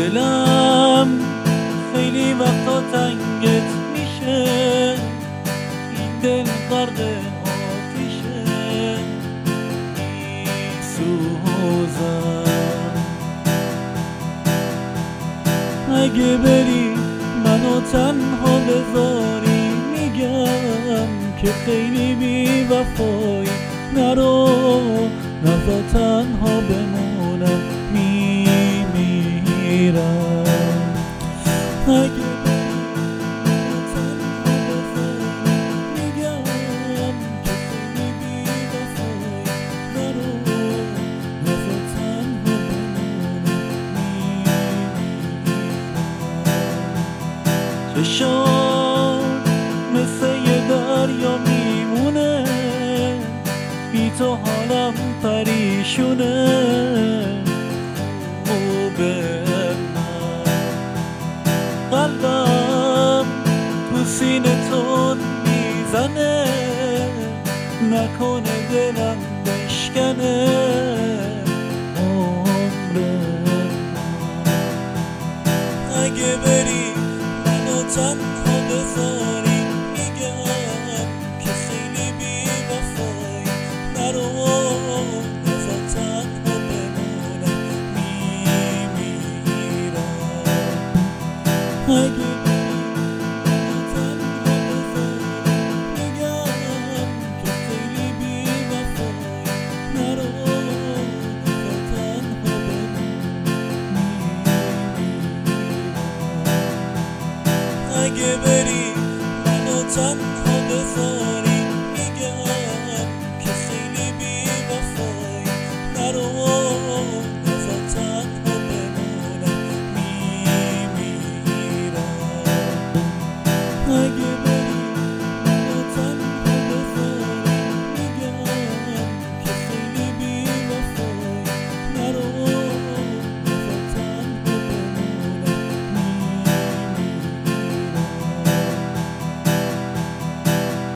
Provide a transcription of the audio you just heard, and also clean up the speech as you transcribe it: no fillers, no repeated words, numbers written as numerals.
دلم خیلی وقتا تنگت میشه، این دل غرق آتیشه میسوزم. اگه بری منو تنها بذاری میگم که خیلی بی وفایی، نرو نذار تنها بمونم میمیرم. اگه بری منو تنها بذاری میگم که خیلی بی وفایی، نرو نذار تنها بمونم میمیرم. چشات مثل یه دریا میمونه، بی تو حالم پریشونه. خوبه من قلبم تو سینه تون میزنه، نکنه دلم بشکنه عمر من. اگه بری منو تنها بذاری میگم که خیلی بی وفایی، نرو نذار تنها بمونم میمیرم. اگه بری منو تنها بذاری میگم که خیلی بی وفایی، نرو نذار تنها بمونم میمیرم. اگه بری منو تنها بذاری